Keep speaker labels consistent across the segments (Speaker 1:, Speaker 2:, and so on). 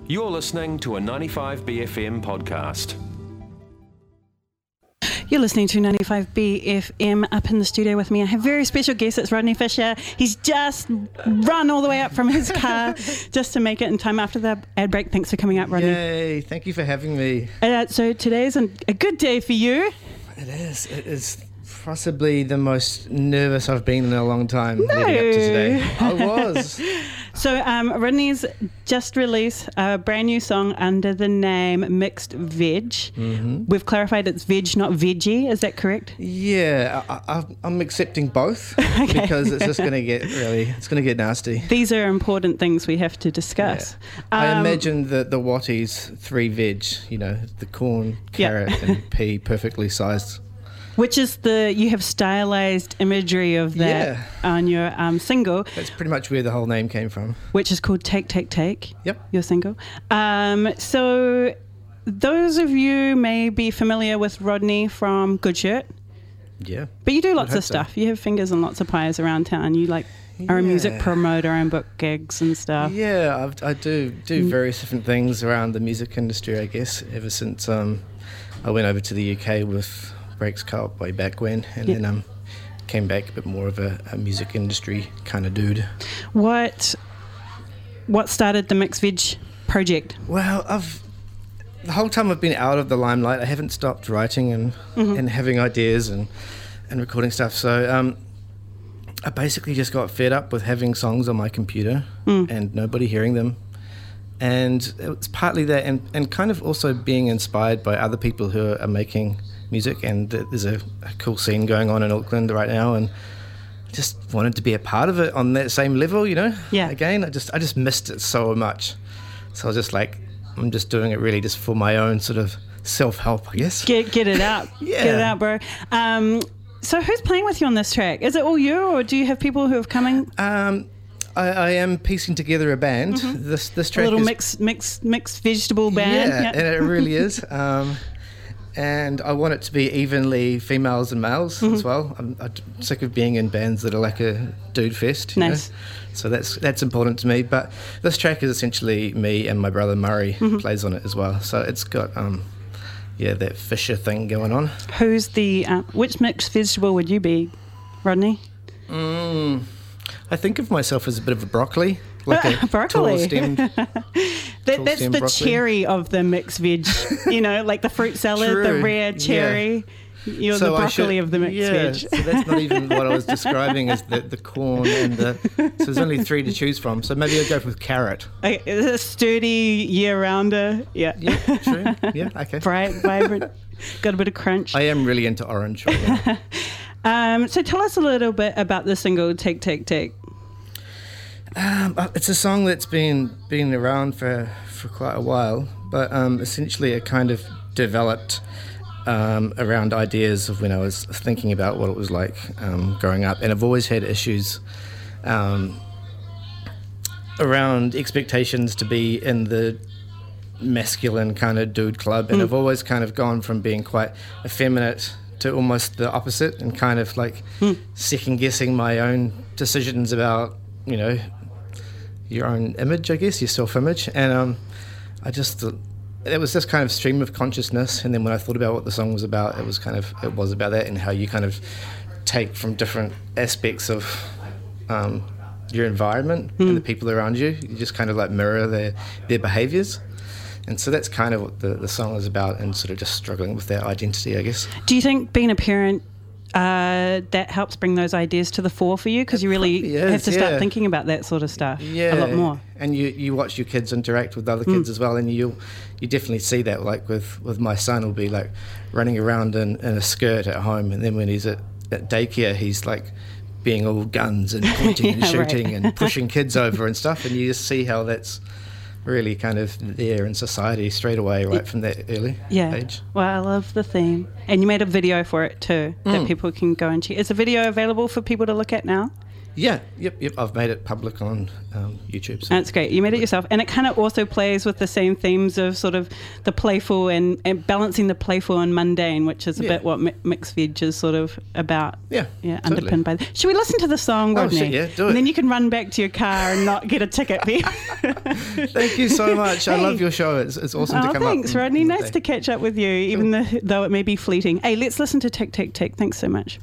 Speaker 1: You're listening to a 95BFM podcast.
Speaker 2: You're listening to 95BFM. Up in the studio with me, I have a very special guest. It's Rodney Fisher. He's just run all the way up from his car just to make it in time after the ad break. Thanks for coming up, Rodney.
Speaker 3: Yay, thank you for having me.
Speaker 2: So today's a good day for you.
Speaker 3: It is. It is possibly the most nervous I've been in a long time leading up to today. I was.
Speaker 2: So Rodney's just released a brand new song under the name Mixed Veg. Mm-hmm. We've clarified it's veg, not veggie. Is that correct?
Speaker 3: Yeah, I'm accepting both because it's just going to get nasty.
Speaker 2: These are important things we have to discuss.
Speaker 3: Yeah. I imagine the Watties 3 veg, the corn, carrot and pea perfectly sized.
Speaker 2: Which is you have stylized imagery of that on your single.
Speaker 3: That's pretty much where the whole name came from.
Speaker 2: Which is called Take, Take, Take.
Speaker 3: Yep.
Speaker 2: Your single. So those of you may be familiar with Rodney from Good Shirt.
Speaker 3: Yeah.
Speaker 2: But you do lots of stuff. You have fingers and lots of pies around town. You are a music promoter and book gigs and stuff.
Speaker 3: Yeah, I do various different things around the music industry, I guess, ever since I went over to the UK with Breaks Co-op way back when, and then came back a bit more of a music industry kind of dude.
Speaker 2: What started the Mixed Veg project?
Speaker 3: Well, the whole time I've been out of the limelight, I haven't stopped writing and having ideas and recording stuff. So I basically just got fed up with having songs on my computer and nobody hearing them. And it's partly that and kind of also being inspired by other people who are making music, and there's a cool scene going on in Auckland right now, and just wanted to be a part of it on that same level, Yeah. Again, I just missed it so much. So I was just like, I'm just doing it really just for my own sort of self-help, I guess. Get
Speaker 2: it out.
Speaker 3: Yeah.
Speaker 2: Get it out, bro. So who's playing with you on this track? Is it all you, or do you have people who have coming?
Speaker 3: I am piecing together a band.
Speaker 2: Mm-hmm.
Speaker 3: This track
Speaker 2: a little
Speaker 3: is
Speaker 2: mixed vegetable band.
Speaker 3: Yeah, and it really is. And I want it to be evenly females and males as well. I'm sick of being in bands that are like a dude fest.
Speaker 2: Nice.
Speaker 3: So that's important to me. But this track is essentially me and my brother Murray plays on it as well. So it's got that Fisher thing going on.
Speaker 2: Who's which mixed vegetable would you be, Rodney?
Speaker 3: I think of myself as a bit of a broccoli. Like a
Speaker 2: broccoli.
Speaker 3: Tall-stemmed
Speaker 2: that's the
Speaker 3: broccoli.
Speaker 2: Cherry of the mixed veg, like the fruit salad,
Speaker 3: True.
Speaker 2: the rare cherry. Yeah. You're the broccoli of the mixed veg.
Speaker 3: So that's not even what I was describing as the corn and so there's only 3 to choose from. So maybe I'll go with carrot.
Speaker 2: A sturdy year-rounder. Yeah.
Speaker 3: Yeah, true. Yeah, okay.
Speaker 2: Bright, vibrant, got a bit of crunch.
Speaker 3: I am really into orange right
Speaker 2: now. So tell us a little bit about the single Take, Take, Take.
Speaker 3: It's a song that's been around for quite a while, but essentially it kind of developed around ideas of when I was thinking about what it was like growing up, and I've always had issues around expectations to be in the masculine kind of dude club, and I've always kind of gone from being quite effeminate to almost the opposite, and kind of like second guessing my own decisions about your own image, I guess, your self-image. And I just thought it was this kind of stream of consciousness, and then when I thought about what the song was about, it was about that, and how you kind of take from different aspects of your environment and the people around you. You just kind of like mirror their behaviours. And so that's kind of what the song is about, and sort of just struggling with that identity, I guess.
Speaker 2: Do you think being a parent that helps bring those ideas to the fore for you? Because you really have to start thinking about that sort of stuff a lot more.
Speaker 3: And you watch your kids interact with other kids as well, and you definitely see that. Like with my son, will be like running around in a skirt at home, and then when he's at daycare, he's like being all guns and pointing and shooting and pushing kids over and stuff, and you just see how that's really kind of there in society straight away, right from that early age.
Speaker 2: Well, I love the theme. And you made a video for it too that people can go and check. Is the video available for people to look at now?
Speaker 3: Yeah, yep. I've made it public on YouTube. So.
Speaker 2: That's great. You made it yourself. And it kind of also plays with the same themes of sort of the playful and balancing the playful and mundane, which is a bit what Mixed Veg is sort of about.
Speaker 3: Yeah,
Speaker 2: underpinned by Should we listen to the song, Rodney?
Speaker 3: Oh, shit, yeah, do it.
Speaker 2: And then you can run back to your car and not get a ticket.
Speaker 3: Thank you so much. I love your show. It's awesome to come up.
Speaker 2: Thanks, Rodney. Nice to catch up with you, even though it may be fleeting. Hey, let's listen to Tick, Tick, Tick. Thanks so much.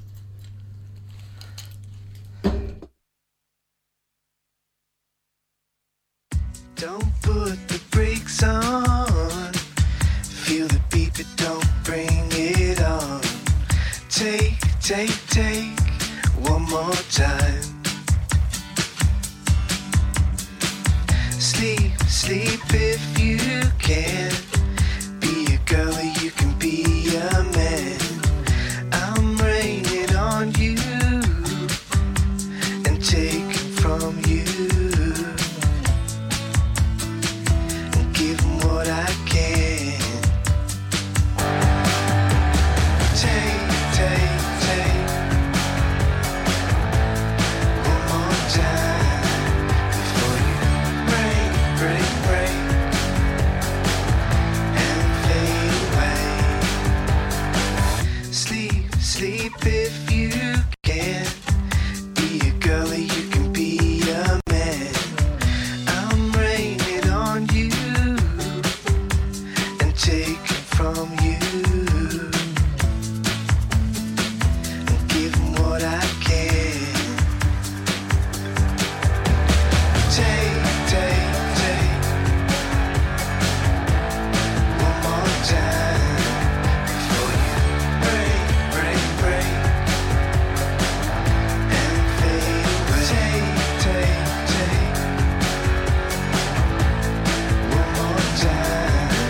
Speaker 4: Don't put the brakes on. Feel the beat, but don't bring it on. Take, take, take, one more time. Sleep, sleep if you can. Be a girl or you can be a man. I'm raining on you and taking from you. What I can. Take, take, take, one more time before you break, break, break and fade away. Sleep, sleep if you can. Be a girl or you can be a man. I'm raining on you. Take from you and give them what I can. Take, take, take, one more time before you break, break, break and fade away. Take, take, take, one more time.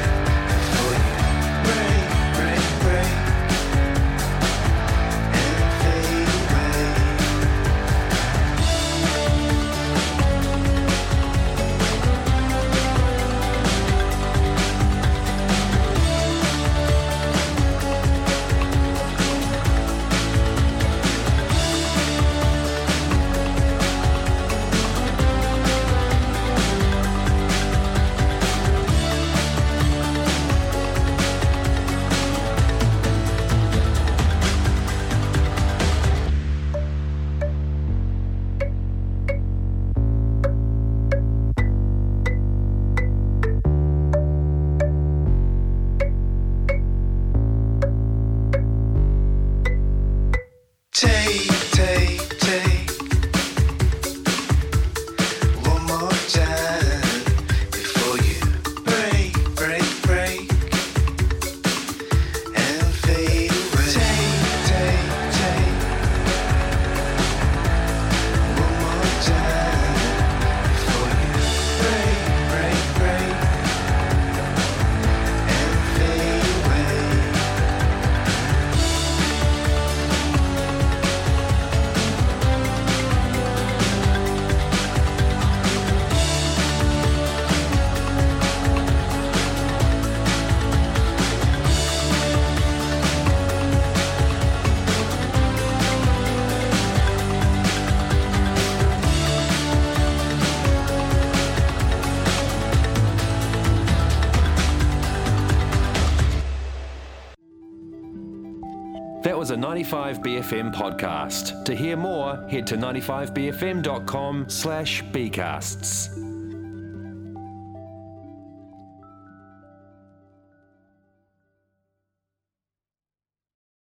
Speaker 1: That was a 95BFM podcast. To hear more, head to 95bfm.com/bcasts.